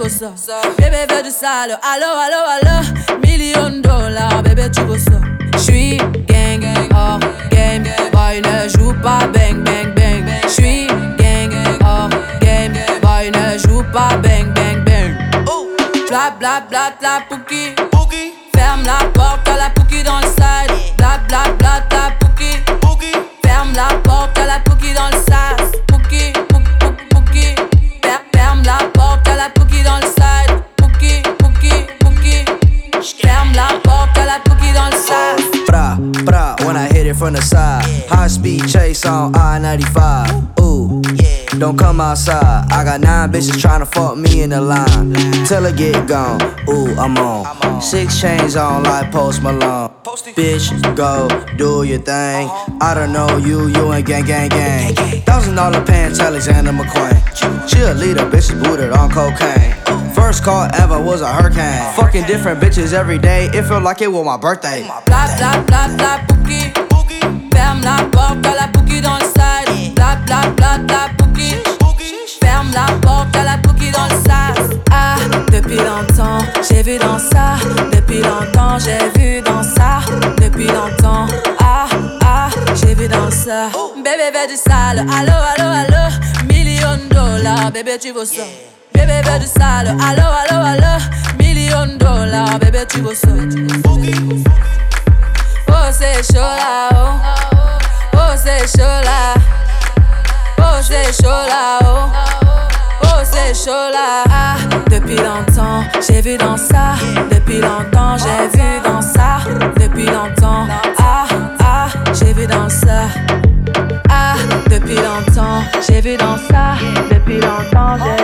veux ça. Bébé veut du sale, allo, allo, allo. $1 000 000, bébé tu veux ça. J'suis gang, hors game, boy ne joue pas bang, bang, bang. J'suis gang, hors game, boy ne joue pas bang, bang, bang. Bla bla bla bla pouki. Ferme la porte à la pouki dans le side. Bla bla bla bla pouki. Ferme la porte à la pouki dans le sas. Pouki, pouki. Ferme la porte à la pouki dans le side. Pouki. Ferme la porte à la pouki dans le sas. Bra, bra, when I hit it from the side. High speed chase on I-95. Ooh, don't come outside. I got 9 bitches tryna fuck me in the line. Till I get gone, ooh, I'm on. 6 chains on like Post Malone. Bitch, go, do your thing. I don't know you ain't gang. $1,000 pants, Alexander McQueen. Cheerleader, bitches booted on cocaine. First call ever was a hurricane. Fucking different bitches every day, it felt like it was my birthday. Bla bla bla bla pouki. Ferme la porte à la pouki dans le side. Bla bla bla bla pouki. Ferme la porte à la pouki dans le sas. Ah, depuis longtemps, j'ai vu dans ça. Depuis longtemps, j'ai vu dans ça. Depuis longtemps, j'ai vu dans ça. Bébé veut du sale, allo, allo, allo. $1 000 000, bébé tu veux ça. Bébé veut du sale, allo, allo, allo. $1 000 000, bébé tu veux ça. Oh c'est chaud là, oh c'est chaud là. Oh c'est chaud là, oh c'est chaud là. Ah, depuis longtemps, j'ai vu dans ça. Depuis longtemps, j'ai vu dans ça. Depuis longtemps, j'ai vu dans ça. Ah, depuis longtemps, j'ai vu dans ça. Depuis longtemps, j'ai